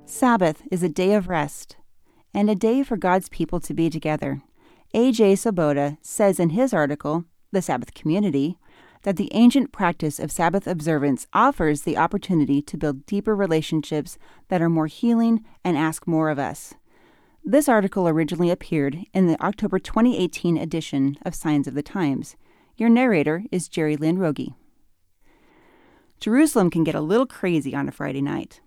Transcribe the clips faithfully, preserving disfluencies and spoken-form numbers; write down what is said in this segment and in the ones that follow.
Sabbath is a day of rest and a day for God's people to be together. A J Swoboda says in his article, The Sabbath Community, that the ancient practice of Sabbath observance offers the opportunity to build deeper relationships that are more healing and ask more of us. This article originally appeared in the October twenty eighteen edition of Signs of the Times. Your narrator is Jerry Lynn Rogie. Jerusalem can get a little crazy on a Friday night.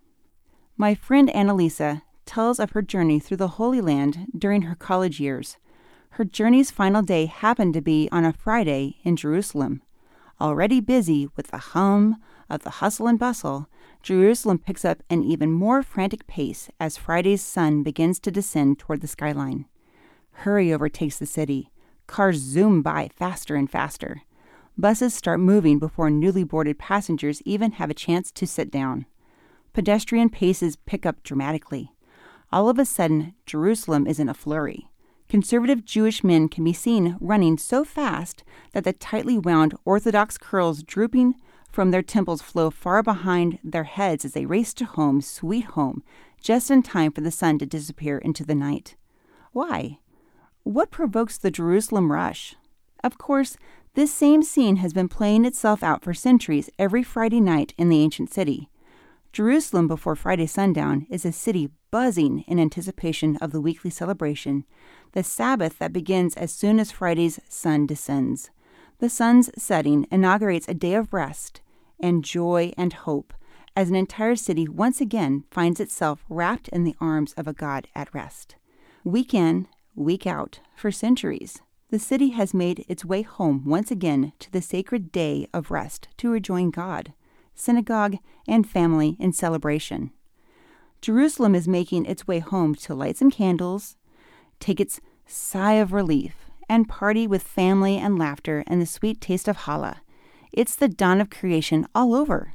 My friend Annalisa tells of her journey through the Holy Land during her college years. Her journey's final day happened to be on a Friday in Jerusalem. Already busy with the hum of the hustle and bustle, Jerusalem picks up an even more frantic pace as Friday's sun begins to descend toward the skyline. Hurry overtakes the city. Cars zoom by faster and faster. Buses start moving before newly boarded passengers even have a chance to sit down. Pedestrian paces pick up dramatically. All of a sudden, Jerusalem is in a flurry. Conservative Jewish men can be seen running so fast that the tightly wound Orthodox curls drooping from their temples flow far behind their heads as they race to home, sweet home, just in time for the sun to disappear into the night. Why? What provokes the Jerusalem rush? Of course, this same scene has been playing itself out for centuries every Friday night in the ancient city. Jerusalem before Friday sundown is a city buzzing in anticipation of the weekly celebration, the Sabbath that begins as soon as Friday's sun descends. The sun's setting inaugurates a day of rest and joy and hope as an entire city once again finds itself wrapped in the arms of a God at rest. Week in, week out, for centuries, the city has made its way home once again to the sacred day of rest to rejoin God, synagogue, and family in celebration. Jerusalem is making its way home to light some candles, take its sigh of relief, and party with family and laughter and the sweet taste of challah. It's the dawn of creation all over.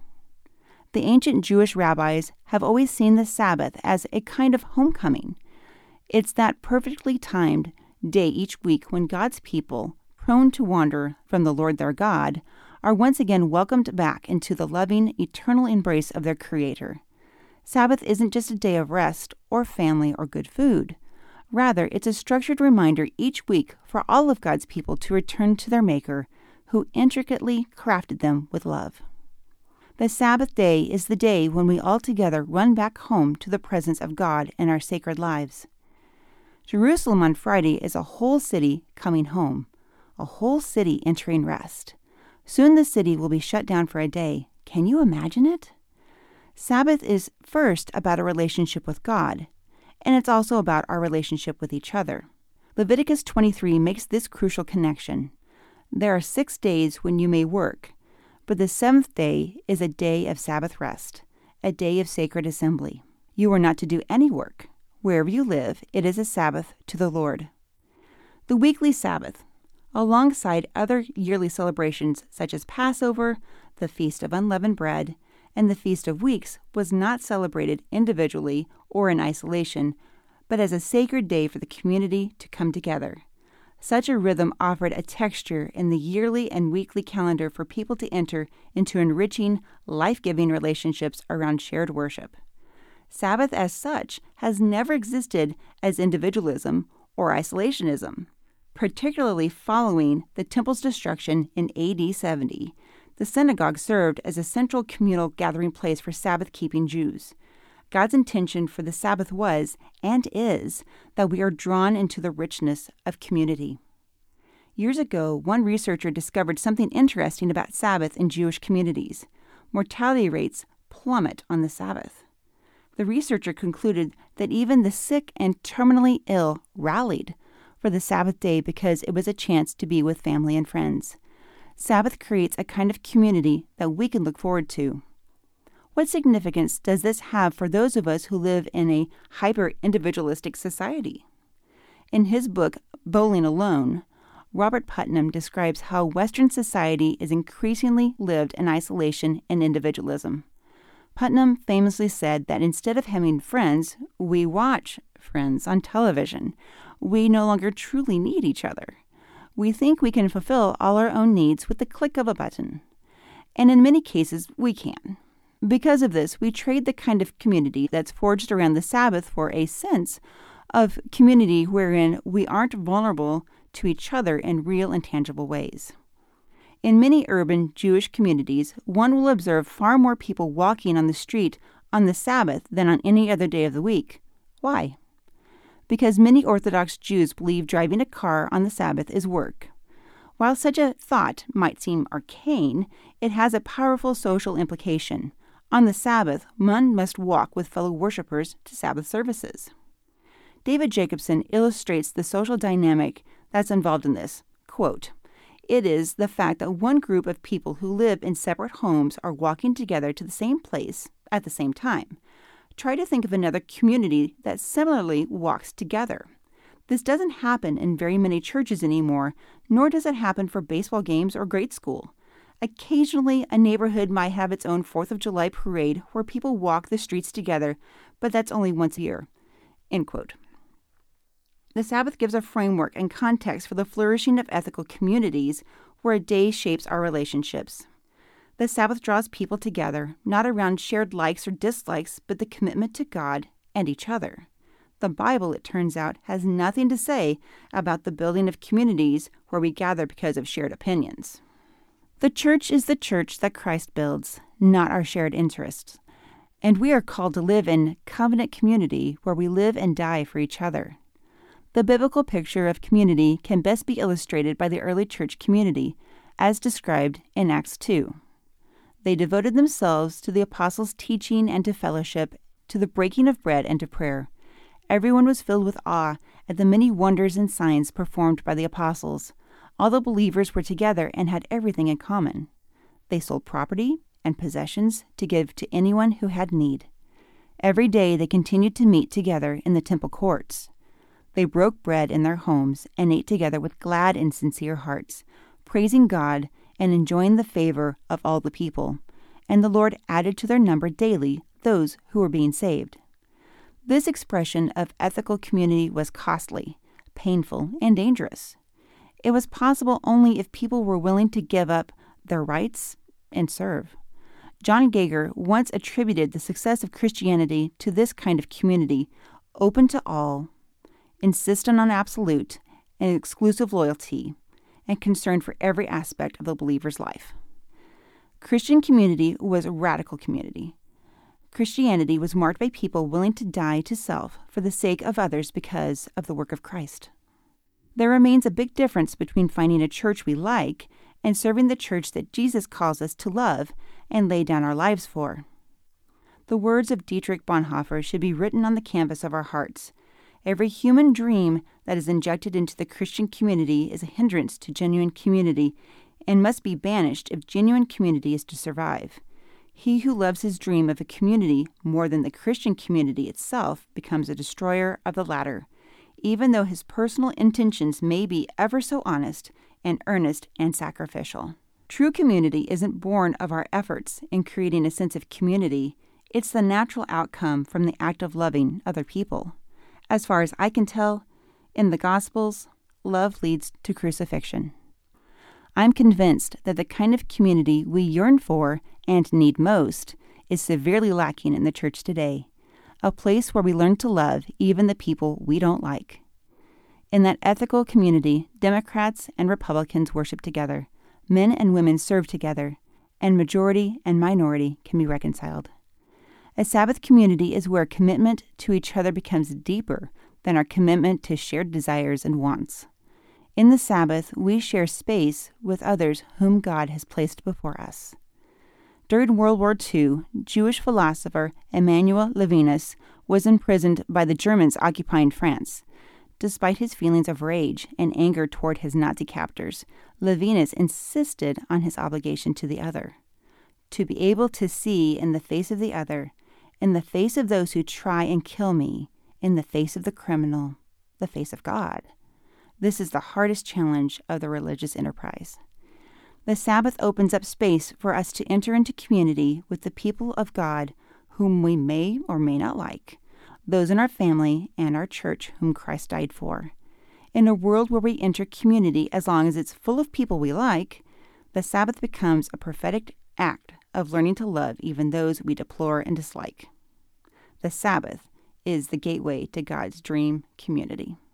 The ancient Jewish rabbis have always seen the Sabbath as a kind of homecoming. It's that perfectly timed day each week when God's people, prone to wander from the Lord their God, are once again welcomed back into the loving, eternal embrace of their Creator. Sabbath isn't just a day of rest or family or good food. Rather, it's a structured reminder each week for all of God's people to return to their Maker, who intricately crafted them with love. The Sabbath day is the day when we all together run back home to the presence of God in our sacred lives. Jerusalem on Friday is a whole city coming home, a whole city entering rest. Soon the city will be shut down for a day. Can you imagine it? Sabbath is first about a relationship with God, and it's also about our relationship with each other. Leviticus twenty-three makes this crucial connection. There are six days when you may work, but the seventh day is a day of Sabbath rest, a day of sacred assembly. You are not to do any work. Wherever you live, it is a Sabbath to the Lord. The weekly Sabbath, alongside other yearly celebrations such as Passover, the Feast of Unleavened Bread, and the Feast of Weeks, was not celebrated individually or in isolation, but as a sacred day for the community to come together. Such a rhythm offered a texture in the yearly and weekly calendar for people to enter into enriching, life-giving relationships around shared worship. Sabbath as such has never existed as individualism or isolationism. Particularly following the temple's destruction in A D seventy, the synagogue served as a central communal gathering place for Sabbath-keeping Jews. God's intention for the Sabbath was, and is, that we are drawn into the richness of community. Years ago, one researcher discovered something interesting about Sabbath in Jewish communities. Mortality rates plummet on the Sabbath. The researcher concluded that even the sick and terminally ill rallied for the Sabbath day because it was a chance to be with family and friends. Sabbath creates a kind of community that we can look forward to. What significance does this have for those of us who live in a hyper-individualistic society? In his book, Bowling Alone, Robert Putnam describes how Western society is increasingly lived in isolation and individualism. Putnam famously said that instead of having friends, we watch friends on television. We no longer truly need each other. We think we can fulfill all our own needs with the click of a button. And in many cases, we can. Because of this, we trade the kind of community that's forged around the Sabbath for a sense of community wherein we aren't vulnerable to each other in real and tangible ways. In many urban Jewish communities, one will observe far more people walking on the street on the Sabbath than on any other day of the week. Why? Because many Orthodox Jews believe driving a car on the Sabbath is work. While such a thought might seem arcane, it has a powerful social implication. On the Sabbath, one must walk with fellow worshipers to Sabbath services. David Jacobson illustrates the social dynamic that's involved in this. Quote, "It is the fact that one group of people who live in separate homes are walking together to the same place at the same time. Try to think of another community that similarly walks together. This doesn't happen in very many churches anymore, nor does it happen for baseball games or grade school. Occasionally, a neighborhood might have its own fourth of July parade where people walk the streets together, but that's only once a year." End quote. The Sabbath gives a framework and context for the flourishing of ethical communities where a day shapes our relationships. The Sabbath draws people together, not around shared likes or dislikes, but the commitment to God and each other. The Bible, it turns out, has nothing to say about the building of communities where we gather because of shared opinions. The church is the church that Christ builds, not our shared interests. And we are called to live in covenant community where we live and die for each other. The biblical picture of community can best be illustrated by the early church community, as described in Acts two. They devoted themselves to the apostles' teaching and to fellowship, to the breaking of bread and to prayer. Everyone was filled with awe at the many wonders and signs performed by the apostles. All the believers were together and had everything in common. They sold property and possessions to give to anyone who had need. Every day they continued to meet together in the temple courts. They broke bread in their homes and ate together with glad and sincere hearts, praising God and enjoying the favor of all the people. And the Lord added to their number daily those who were being saved. This expression of ethical community was costly, painful, and dangerous. It was possible only if people were willing to give up their rights and serve. John Geiger once attributed the success of Christianity to this kind of community, open to all, insistent on absolute and exclusive loyalty, and concerned for every aspect of the believer's life. Christian community was a radical community. Christianity was marked by people willing to die to self for the sake of others because of the work of Christ. There remains a big difference between finding a church we like and serving the church that Jesus calls us to love and lay down our lives for. The words of Dietrich Bonhoeffer should be written on the canvas of our hearts. Every human dream that is injected into the Christian community is a hindrance to genuine community and must be banished if genuine community is to survive. He who loves his dream of a community more than the Christian community itself becomes a destroyer of the latter, even though his personal intentions may be ever so honest and earnest and sacrificial. True community isn't born of our efforts in creating a sense of community. It's the natural outcome from the act of loving other people. As far as I can tell, in the Gospels, love leads to crucifixion. I'm convinced that the kind of community we yearn for and need most is severely lacking in the church today, a place where we learn to love even the people we don't like. In that ethical community, Democrats and Republicans worship together, men and women serve together, and majority and minority can be reconciled. A Sabbath community is where commitment to each other becomes deeper than our commitment to shared desires and wants. In the Sabbath, we share space with others whom God has placed before us. During World War Two, Jewish philosopher Emmanuel Levinas was imprisoned by the Germans occupying France. Despite his feelings of rage and anger toward his Nazi captors, Levinas insisted on his obligation to the other. To be able to see in the face of the other, in the face of those who try and kill me, in the face of the criminal, the face of God. This is the hardest challenge of the religious enterprise. The Sabbath opens up space for us to enter into community with the people of God whom we may or may not like, those in our family and our church whom Christ died for. In a world where we enter community as long as it's full of people we like, the Sabbath becomes a prophetic act of learning to love even those we deplore and dislike. The Sabbath is the gateway to God's dream community.